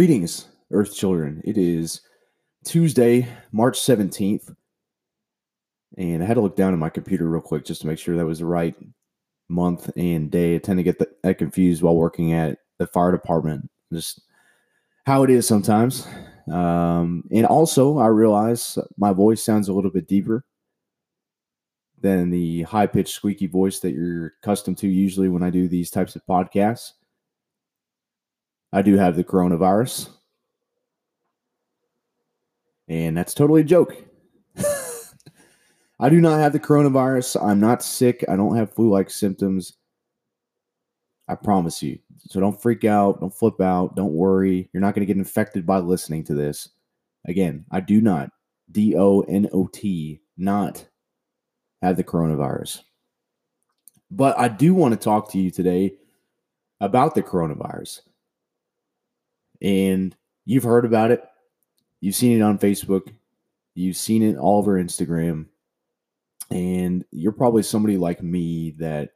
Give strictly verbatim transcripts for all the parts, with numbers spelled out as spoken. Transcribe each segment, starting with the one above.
Greetings, Earth children. It is Tuesday, March seventeenth, and I had to look down at my computer real quick just to make sure that was the right month and day. I tend to get that confused while working at the fire department, just how it is sometimes. Um, and also, I realize my voice sounds a little bit deeper than the high-pitched, squeaky voice that you're accustomed to usually when I do these types of podcasts. I do have the coronavirus. And that's totally a joke. I do not have the coronavirus. I'm not sick. I don't have flu-like symptoms. I promise you. So don't freak out. Don't flip out. Don't worry. You're not going to get infected by listening to this. Again, I do not, D O N O T, not have the coronavirus. But I do want to talk to you today about the coronavirus. And you've heard about it. You've seen it on Facebook. You've seen it all over Instagram. And you're probably somebody like me that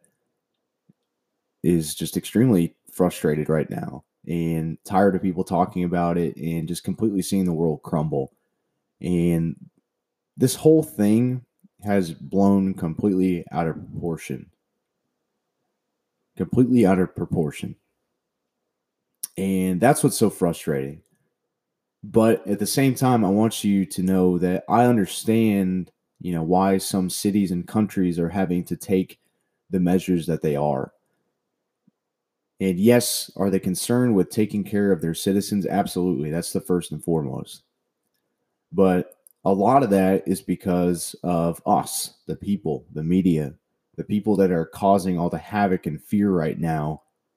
is just extremely frustrated right now and tired of people talking about it and just completely seeing the world crumble. And this whole thing has blown completely out of proportion. Completely out of proportion. And that's what's so frustrating. But at the same time, I want you to know that I understand, you know, why some cities and countries are having to take the measures that they are. And yes, are they concerned with taking care of their citizens? Absolutely. That's the first and foremost. But a lot of that is because of us, the people, the media, the people that are causing all the havoc and fear right now.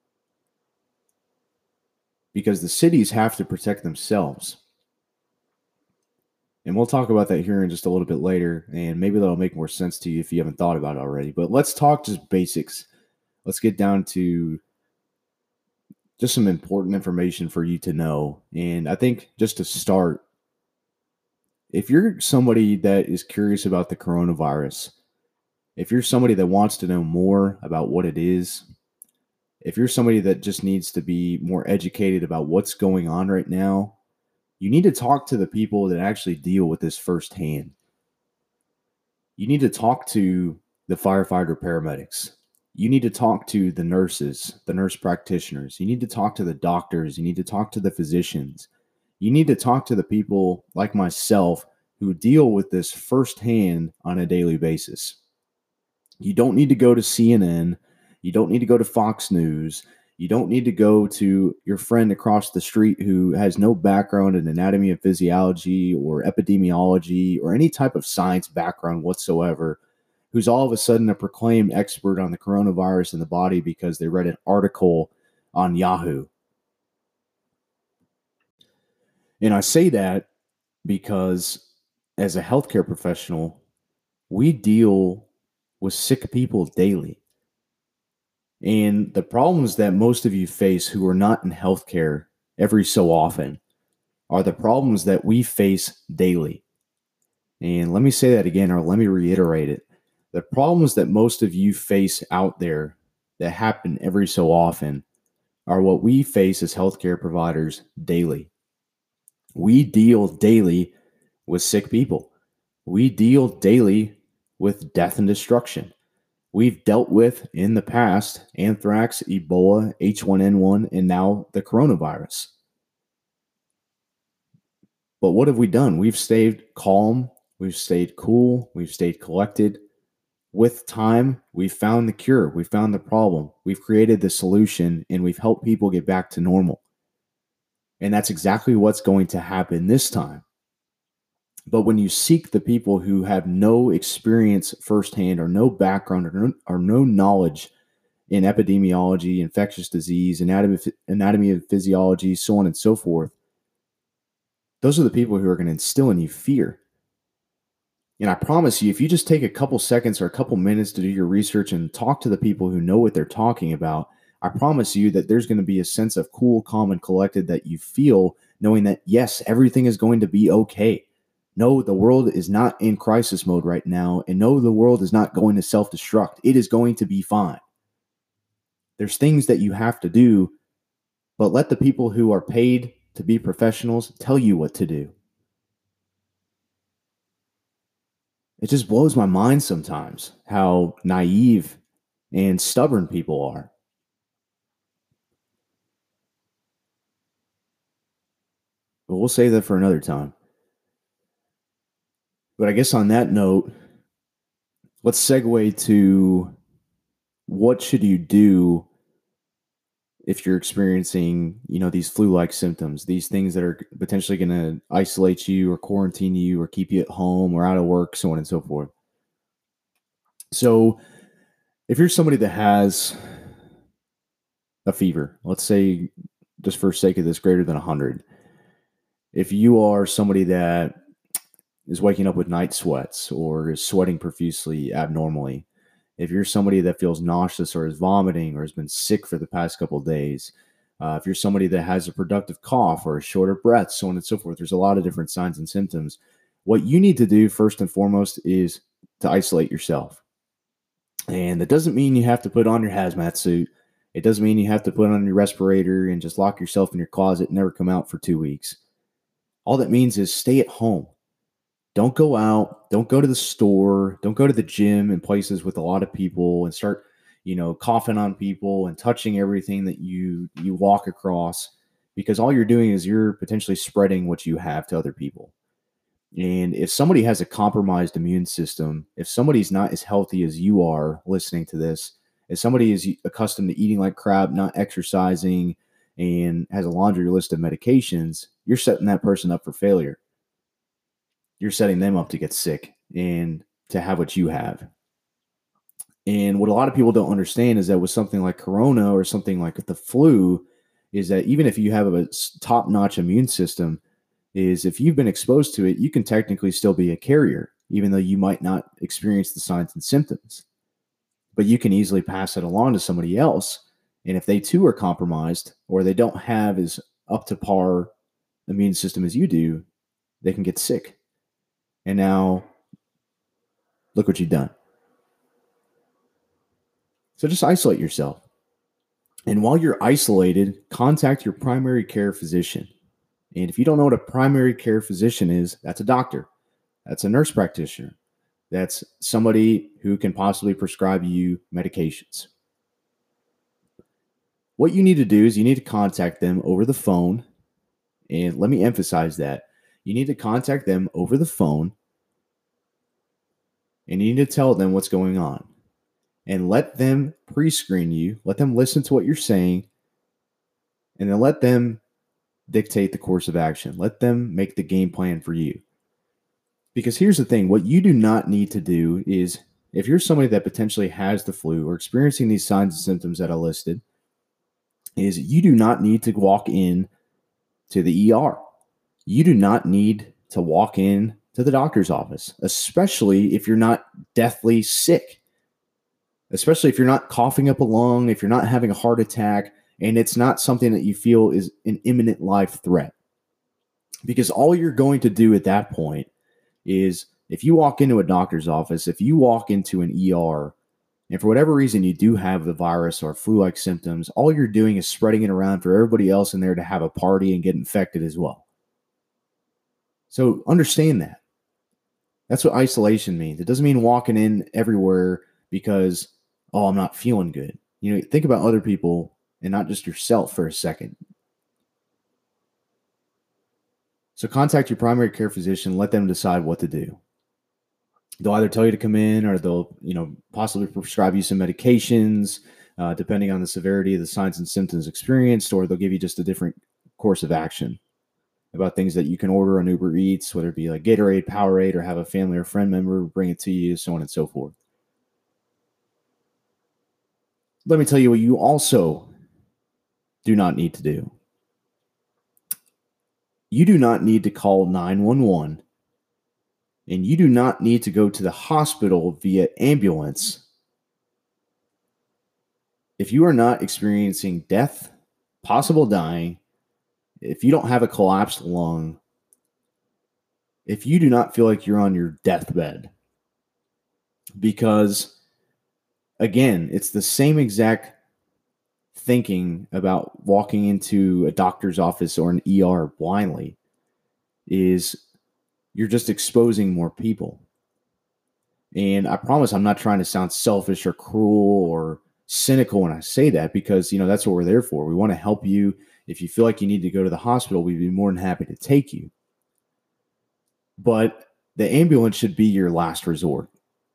Because the cities have to protect themselves. And we'll talk about that here in just a little bit later, and maybe that'll make more sense to you if you haven't thought about it already. But let's talk just basics. Let's get down to just some important information for you to know. And I think just to start, if you're somebody that is curious about the coronavirus, if you're somebody that wants to know more about what it is, if you're somebody that just needs to be more educated about what's going on right now, you need to talk to the people that actually deal with this firsthand. You need to talk to the firefighter paramedics. You need to talk to the nurses, the nurse practitioners. You need to talk to the doctors. You need to talk to the physicians. You need to talk to the people like myself who deal with this firsthand on a daily basis. You don't need to go to C N N. You don't need to go to Fox News. You don't need to go to your friend across the street who has no background in anatomy and physiology or epidemiology or any type of science background whatsoever, who's all of a sudden a proclaimed expert on the coronavirus in the body because they read an article on Yahoo. And I say that because as a healthcare professional, we deal with sick people daily. And the problems that most of you face who are not in healthcare every so often are the problems that we face daily. And let me say that again, or let me reiterate it. The problems that most of you face out there that happen every so often are what we face as healthcare providers daily. We deal daily with sick people. We deal daily with death and destruction. We've dealt with in the past anthrax, Ebola, H one N one, and now the coronavirus. But what have we done? We've stayed calm. We've stayed cool. We've stayed collected. With time, we've found the cure. We've found the problem. We've created the solution, and we've helped people get back to normal. And that's exactly what's going to happen this time. But when you seek the people who have no experience firsthand or no background or no, or no knowledge in epidemiology, infectious disease, anatomy, anatomy of physiology, so on and so forth, those are the people who are going to instill in you fear. And I promise you, if you just take a couple seconds or a couple minutes to do your research and talk to the people who know what they're talking about, I promise you that there's going to be a sense of cool, calm, and collected that you feel knowing that, yes, everything is going to be okay. No, the world is not in crisis mode right now. And no, the world is not going to self-destruct. It is going to be fine. There's things that you have to do, but let the people who are paid to be professionals tell you what to do. It just blows my mind sometimes how naive and stubborn people are. But we'll save that for another time. But I guess on that note, let's segue to what should you do if you're experiencing, you know, these flu-like symptoms, these things that are potentially going to isolate you or quarantine you or keep you at home or out of work, so on and so forth. So if you're somebody that has a fever, let's say just for sake of this, greater than one hundred, if you are somebody that is waking up with night sweats or is sweating profusely abnormally, if you're somebody that feels nauseous or is vomiting or has been sick for the past couple of days, uh, if you're somebody that has a productive cough or a shorter breath, so on and so forth, there's a lot of different signs and symptoms. What you need to do first and foremost is to isolate yourself. And that doesn't mean you have to put on your hazmat suit. It doesn't mean you have to put on your respirator and just lock yourself in your closet and never come out for two weeks. All that means is stay at home. Don't go out. Don't go to the store. Don't go to the gym and places with a lot of people and start, you know, coughing on people and touching everything that you you walk across, because all you're doing is you're potentially spreading what you have to other people. And if somebody has a compromised immune system, if somebody's not as healthy as you are listening to this, if somebody is accustomed to eating like crap, not exercising, and has a laundry list of medications, you're setting that person up for failure. You're setting them up to get sick and to have what you have. And what a lot of people don't understand is that with something like corona or something like the flu, is that even if you have a top-notch immune system, is if you've been exposed to it, you can technically still be a carrier, even though you might not experience the signs and symptoms. But you can easily pass it along to somebody else. And if they too are compromised or they don't have as up to par immune system as you do, they can get sick. And now, look what you've done. So just isolate yourself. And while you're isolated, contact your primary care physician. And if you don't know what a primary care physician is, that's a doctor. That's a nurse practitioner. That's somebody who can possibly prescribe you medications. What you need to do is you need to contact them over the phone. And let me emphasize that. You need to contact them over the phone. And you need to tell them what's going on. And let them pre-screen you. Let them listen to what you're saying. And then let them dictate the course of action. Let them make the game plan for you. Because here's the thing. What you do not need to do is, if you're somebody that potentially has the flu or experiencing these signs and symptoms that I listed, is you do not need to walk in to the E R. You do not need to walk in to the doctor's office, especially if you're not deathly sick, especially if you're not coughing up a lung, if you're not having a heart attack, and it's not something that you feel is an imminent life threat. Because all you're going to do at that point is, if you walk into a doctor's office, if you walk into an E R, and for whatever reason you do have the virus or flu-like symptoms, all you're doing is spreading it around for everybody else in there to have a party and get infected as well. So understand that. That's what isolation means. It doesn't mean walking in everywhere because, oh, I'm not feeling good. You know, think about other people and not just yourself for a second. So contact your primary care physician. Let them decide what to do. They'll either tell you to come in, or they'll, you know, possibly prescribe you some medications, uh, depending on the severity of the signs and symptoms experienced, or they'll give you just a different course of action about things that you can order on Uber Eats, whether it be like Gatorade, Powerade, or have a family or friend member bring it to you, so on and so forth. Let me tell you what you also do not need to do. You do not need to call nine one one, and you do not need to go to the hospital via ambulance if you are not experiencing death, possible dying, if you don't have a collapsed lung, if you do not feel like you're on your deathbed. Because, again, it's the same exact thinking about walking into a doctor's office or an E R blindly is you're just exposing more people. And I promise I'm not trying to sound selfish or cruel or cynical when I say that, because, you know, that's what we're there for. We want to help you. If you feel like you need to go to the hospital, we'd be more than happy to take you. But the ambulance should be your last resort.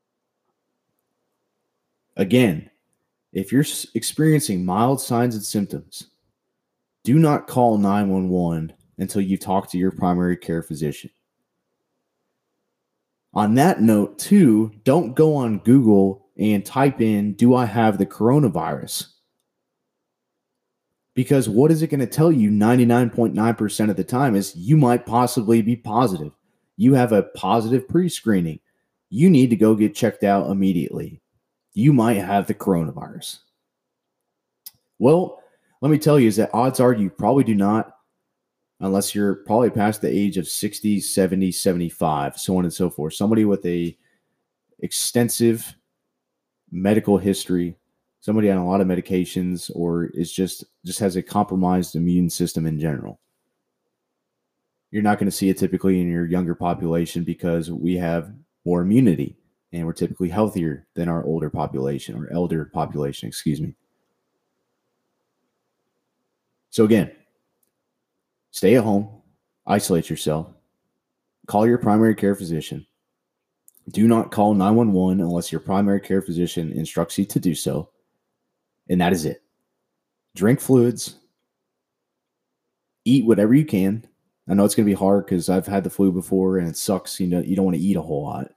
Again, if you're experiencing mild signs and symptoms, do not call nine one one until you talk to your primary care physician. On that note, too, don't go on Google and type in, do I have the coronavirus? Because what is it going to tell you ninety-nine point nine percent of the time is you might possibly be positive. You have a positive pre-screening. You need to go get checked out immediately. You might have the coronavirus. Well, let me tell you is that odds are you probably do not, unless you're probably past the age of sixty, seventy, seventy-five, so on and so forth. Somebody with a extensive medical history, somebody on a lot of medications, or is just, just has a compromised immune system in general. You're not going to see it typically in your younger population because we have more immunity and we're typically healthier than our older population or elder population, excuse me. So again, stay at home, isolate yourself, call your primary care physician. Do not call nine one one unless your primary care physician instructs you to do so. And that is it. Drink fluids. Eat whatever you can. I know it's going to be hard because I've had the flu before and it sucks. You know, you don't want to eat a whole lot.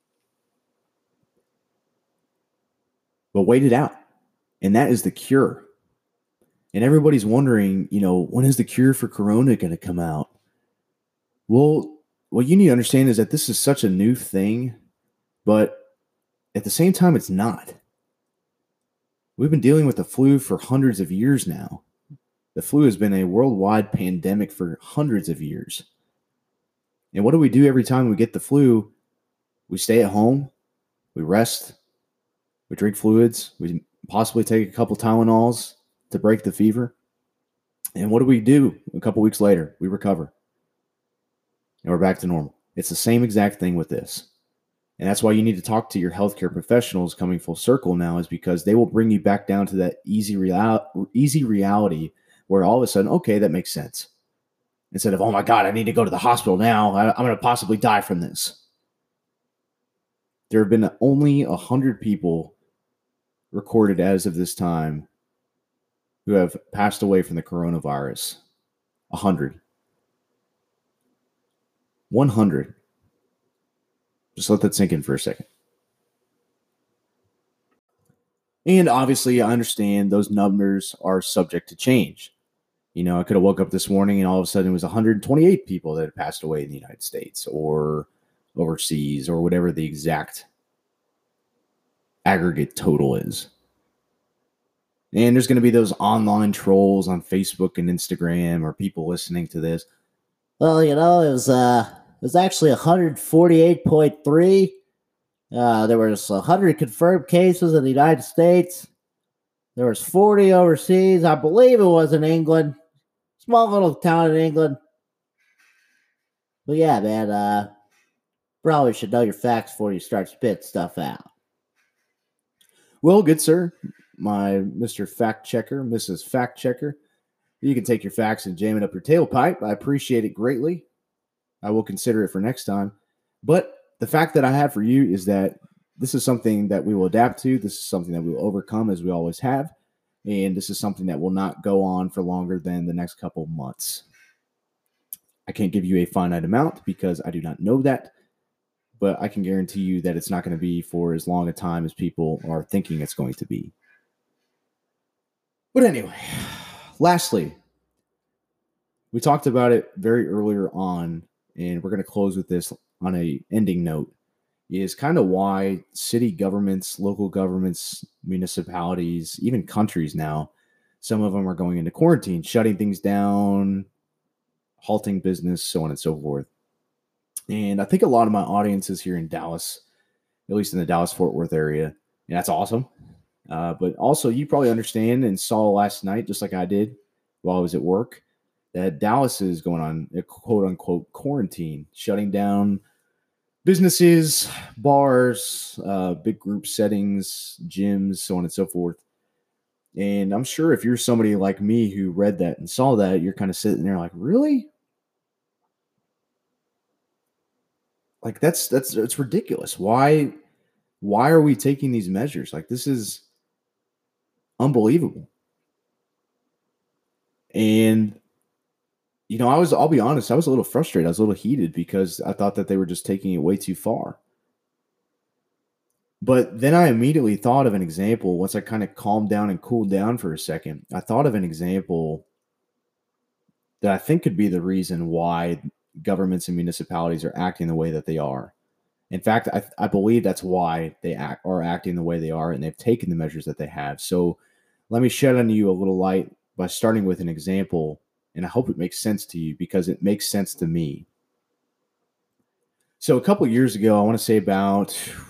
But wait it out. And that is the cure. And everybody's wondering, you know, when is the cure for corona going to come out? Well, what you need to understand is that this is such a new thing, but at the same time, it's not. We've been dealing with the flu for hundreds of years now. The flu has been a worldwide pandemic for hundreds of years. And what do we do every time we get the flu? We stay at home, we rest, we drink fluids, we possibly take a couple Tylenols to break the fever. And what do we do a couple weeks later? We recover. And we're back to normal. It's the same exact thing with this. And that's why you need to talk to your healthcare professionals coming full circle now, is because they will bring you back down to that easy, real- easy reality where all of a sudden, okay, that makes sense. Instead of, oh my God, I need to go to the hospital now. I, I'm going to possibly die from this. There have been only one hundred people recorded as of this time who have passed away from the coronavirus. one hundred. one hundred. Just let that sink in for a second. And obviously, I understand those numbers are subject to change. You know, I could have woke up this morning and all of a sudden it was one hundred twenty-eight people that had passed away in the United States or overseas or whatever the exact aggregate total is. And there's going to be those online trolls on Facebook and Instagram or people listening to this. Well, you know, it was uh, it was actually one hundred forty-eight point three. Uh, there was one hundred confirmed cases in the United States. There was forty overseas. I believe it was in England. Small little town in England. But yeah, man, uh, probably should know your facts before you start spitting stuff out. Well, good sir, my Mister Fact Checker, Missus Fact Checker. You can take your facts and jam it up your tailpipe. I appreciate it greatly. I will consider it for next time. But the fact that I have for you is that this is something that we will adapt to. This is something that we will overcome, as we always have. And this is something that will not go on for longer than the next couple months. I can't give you a finite amount because I do not know that. But I can guarantee you that it's not going to be for as long a time as people are thinking it's going to be. But anyway, lastly, we talked about it very earlier on, and we're going to close with this on a ending note, is kind of why city governments, local governments, municipalities, even countries now, some of them are going into quarantine, shutting things down, halting business, so on and so forth. And I think a lot of my audience is here in Dallas, at least in the Dallas-Fort Worth area. And that's awesome. Uh, but also, you probably understand and saw last night, just like I did while I was at work, that Dallas is going on a quote unquote quarantine, shutting down businesses, bars, uh, big group settings, gyms, so on and so forth. And I'm sure if you're somebody like me who read that and saw that, you're kind of sitting there like, really? Like that's that's it's ridiculous. Why why are we taking these measures? Like this is unbelievable. And you know, I was I'll be honest, I was a little frustrated. I was a little heated because I thought that they were just taking it way too far. But then I immediately thought of an example once I kind of calmed down and cooled down for a second. I thought of an example that I think could be the reason why governments and municipalities are acting the way that they are. In fact, I, I believe that's why they act, are acting the way they are, and they've taken the measures that they have. So let me shed on you a little light by starting with an example, and I hope it makes sense to you because it makes sense to me. So a couple years ago, I want to say about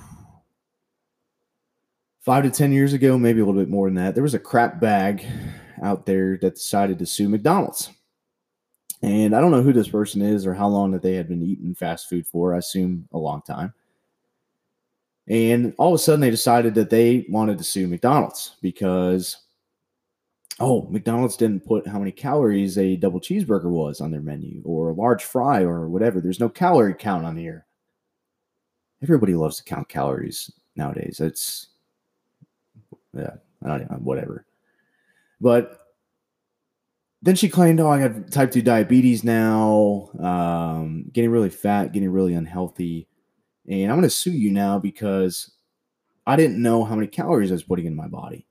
five to ten years ago, maybe a little bit more than that, there was a crap bag out there that decided to sue McDonald's. And I don't know who this person is or how long that they had been eating fast food for. I assume a long time. And all of a sudden they decided that they wanted to sue McDonald's because, oh, McDonald's didn't put how many calories a double cheeseburger was on their menu or a large fry or whatever. There's no calorie count on here. Everybody loves to count calories nowadays. It's, yeah, I don't know, whatever. But then she claimed, oh, I have type two diabetes now, um, getting really fat, getting really unhealthy. And I'm going to sue you now because I didn't know how many calories I was putting in my body.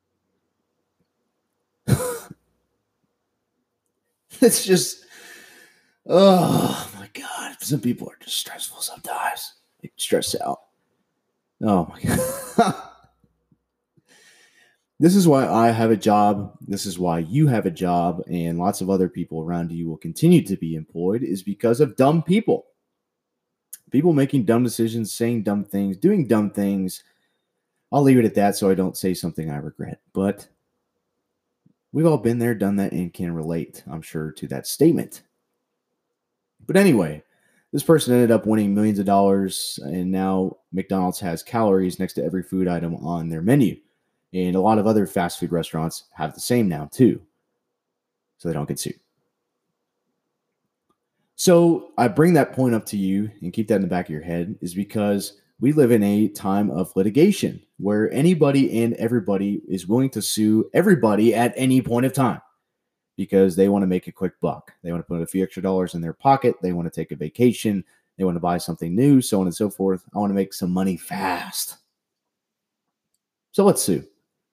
It's just, oh my God. Some people are just stressful sometimes. They stress out. Oh my God. This is why I have a job. This is why you have a job, and lots of other people around you will continue to be employed, is because of dumb people. People making dumb decisions, saying dumb things, doing dumb things. I'll leave it at that so I don't say something I regret. But we've all been there, done that, and can relate, I'm sure, to that statement. But anyway, this person ended up winning millions of dollars, and now McDonald's has calories next to every food item on their menu. And a lot of other fast food restaurants have the same now, too. So they don't get sued. So I bring that point up to you and keep that in the back of your head is because we live in a time of litigation where anybody and everybody is willing to sue everybody at any point of time because they want to make a quick buck. They want to put a few extra dollars in their pocket. They want to take a vacation. They want to buy something new, so on and so forth. I want to make some money fast. So let's sue.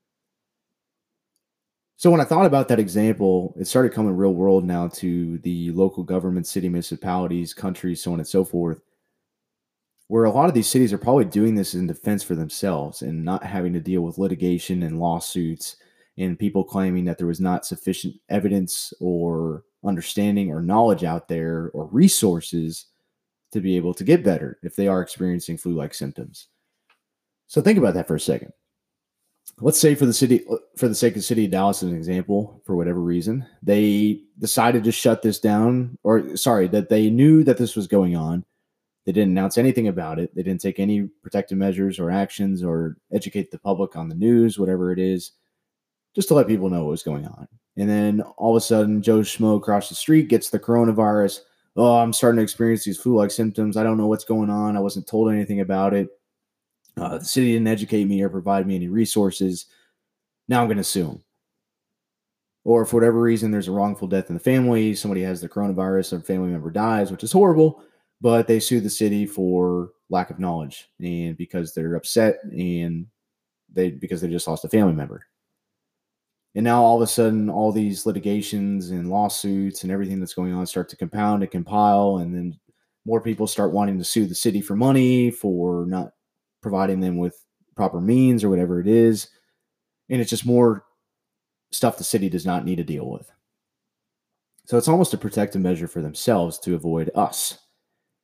So when I thought about that example, it started coming real world now to the local government, city municipalities, countries, so on and so forth, where a lot of these cities are probably doing this in defense for themselves and not having to deal with litigation and lawsuits and people claiming that there was not sufficient evidence or understanding or knowledge out there or resources to be able to get better if they are experiencing flu-like symptoms. So think about that for a second. Let's say for the city, for the sake of the city of Dallas, as an example, for whatever reason, they decided to shut this down, or sorry, that they knew that this was going on. They didn't announce anything about it. They didn't take any protective measures or actions or educate the public on the news, whatever it is, just to let people know what was going on. And then all of a sudden, Joe Schmo across the street gets the coronavirus. Oh, I'm starting to experience these flu-like symptoms. I don't know what's going on. I wasn't told anything about it. Uh, the city didn't educate me or provide me any resources. Now I'm going to sue them. Or for whatever reason, there's a wrongful death in the family. Somebody has the coronavirus, a family member dies, which is horrible, but they sue the city for lack of knowledge and because they're upset and they because they just lost a family member. And now all of a sudden, all these litigations and lawsuits and everything that's going on start to compound and compile, and then more people start wanting to sue the city for money for not providing them with proper means or whatever it is. And it's just more stuff the city does not need to deal with. So it's almost a protective measure for themselves to avoid us.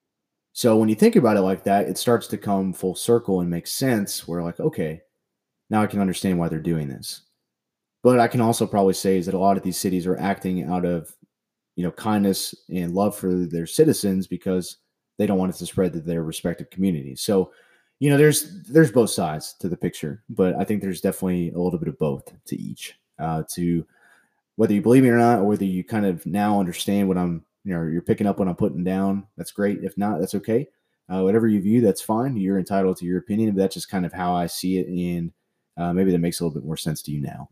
So when you think about it like that, it starts to come full circle and make sense where like, okay, Now I can understand why they're doing this. But I can also probably say is that a lot of these cities are acting out of, you know, kindness and love for their citizens because they don't want it to spread to their respective communities. So, you know, there's there's both sides to the picture, but I think there's definitely a little bit of both to each. Uh, to whether you believe me or not, or whether you kind of now understand what I'm, you know, you're picking up what I'm putting down. That's great. If not, that's okay. Uh, whatever you view, that's fine. You're entitled to your opinion, but that's just kind of how I see it, and uh, maybe that makes a little bit more sense to you now.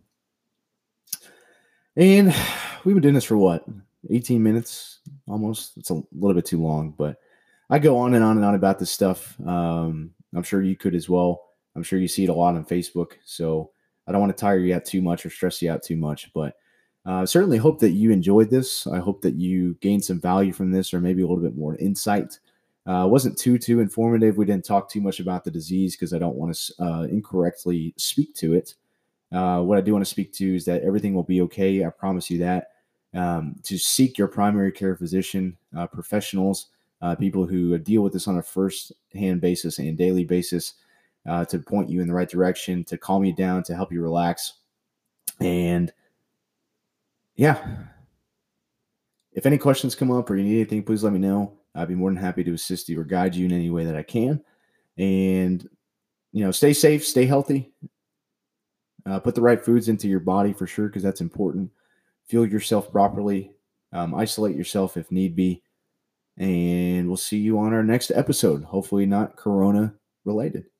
And we've been doing this for what, eighteen minutes almost? It's a little bit too long, but I go on and on and on about this stuff. Um, I'm sure you could as well. I'm sure you see it a lot on Facebook. So I don't want to tire you out too much or stress you out too much, but I uh, certainly hope that you enjoyed this. I hope that you gained some value from this, or maybe a little bit more insight. Uh, wasn't too, too informative. We didn't talk too much about the disease because I don't want to uh, incorrectly speak to it. Uh, what I do want to speak to is that everything will be okay. I promise you that. Um, to seek your primary care physician, uh, professionals, uh, people who deal with this on a first-hand basis and daily basis, uh, to point you in the right direction, to calm you down, to help you relax. And yeah, if any questions come up or you need anything, please let me know. I'd be more than happy to assist you or guide you in any way that I can. And, you know, stay safe, stay healthy. Uh, put the right foods into your body for sure, because that's important. Fuel yourself properly. Um, isolate yourself if need be. And we'll see you on our next episode. Hopefully not Corona related.